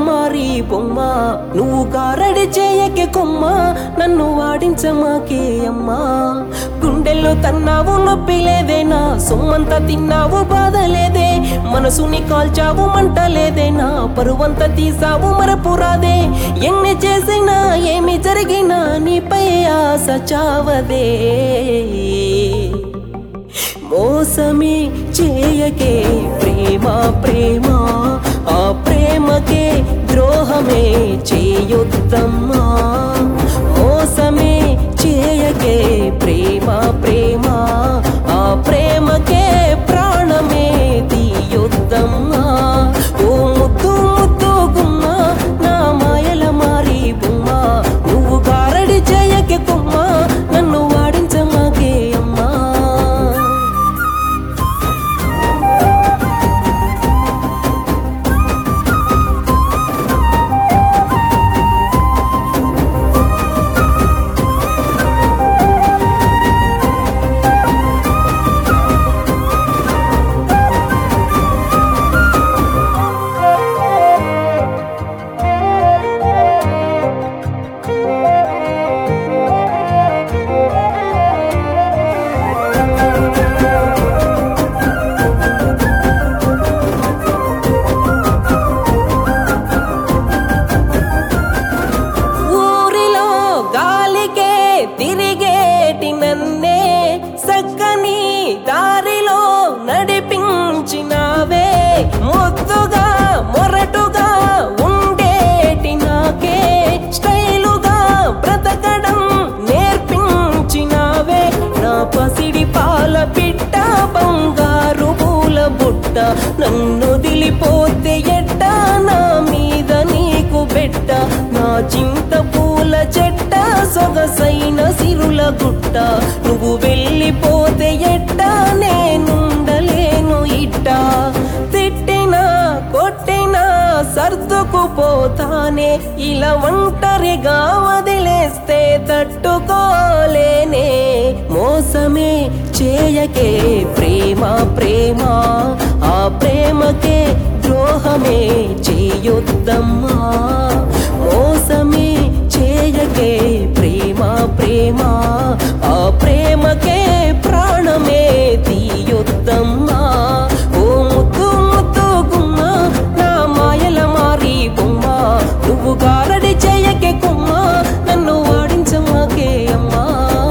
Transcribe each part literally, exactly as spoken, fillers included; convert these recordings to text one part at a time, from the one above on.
మారి బొమ్మ నువ్వు గారడి చేయకే కొమ్మ నన్ను వాడించమాకే అమ్మా గుండెల్లో తన్నావు నొప్పి లేదేనా సొమ్మంతా తిన్నావు బాధ లేదే మనసుని కాల్చావు మంట లేదేనా పరువంతా తీసావు మరపు రాదే ఎన్ని చేసినా ఏమి జరిగినా నీపై ఆశ చావదే మోసమే చేయకే ప్రేమ ప్రేమ ఆ ప్రేమకే ద్రోహమే చేయొద్దమ్మా మోసమే చేయకే ప్రేమ ప్రేమ ఆ ప్రేమకే ప్రాణమే తీయొద్దమ్మా ఓ ముద్దు ముద్దు గుమ్మ నా మాయల మారి బొమ్మ నువ్వు గారడి చేయకే కొమ్మ నన్ను వాడించమాకే అమ్మా తిరిగేటి నన్నే సక్కని దారిలో నడిపించినావే ముద్దుగా మొరటుగా ఉండేటి నాకే స్టైలుగా బ్రతకడం నేర్పించినావే నా పసిడి పాల పిట్ట బంగారు పూల బుట్ట నన్ను వదిలిపోతే ఎట్ట నా మీద నీకు బెట్ట నా చింత పూల చెట్ట సొగసైన సిరుల గుట్ట నువ్వు వెళ్ళిపోతే ఎట్ట నేనుండలేను ఇట్ట తిట్టినా కొట్టినా సర్దుకుపోతానే ఇలా ఒంటరిగా వదిలేస్తే తట్టుకోలేనే మోసమే చేయకే ప్రేమ ప్రేమ ఆ ప్రేమకే ద్రోహమే చేయొద్దమ్మా మోసమే చేయకే ప్రేమ ప్రేమ ఆ ప్రేమకే ప్రాణమే తీయొద్దమ్మా ఓ ముద్దు ముద్దు గుమ్మ నా మాయల మారి బొమ్మ నువ్వు గారడి చేయకే కొమ్మ నన్ను వాడించమాకే అమ్మా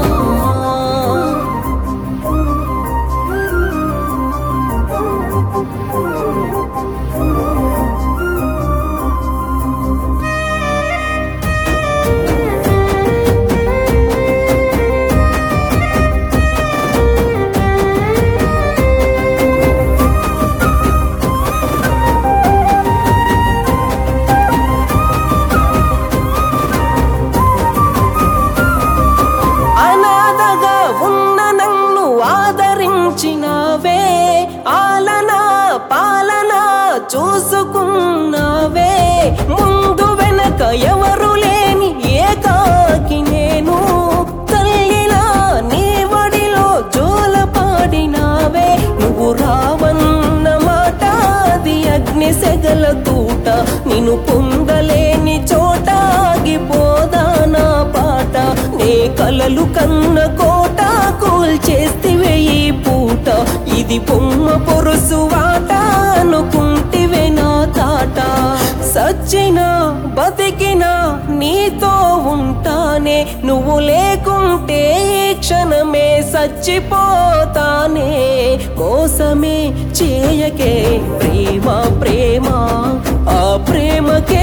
ఆదరించినావే ఆలనా పాలనా చూసుకున్నావే ముందు వెనక ఎవరు లేని ఏకాకి నేను తల్లిలా నీ వడిలో జోల పాడినావే నువ్వు రావన్న మాట అది అగ్ని సెగల తూట నిన్ను పొందలేని చోట ఆగిపోదా నా పాట నే కలలు కన్న కోట కూల్చేస్తివే ఈ పూట ఇది బొమ్మ పొరుసు వాట అనుకుంటివే నా తాట సచ్చినా బతికినా నీతో ఉంటానే నువ్వు లేకుంటే ఈ క్షణమే చచ్చిపోతానే మోసమే చేయకే ప్రేమ ప్రేమ ఆ ప్రేమకే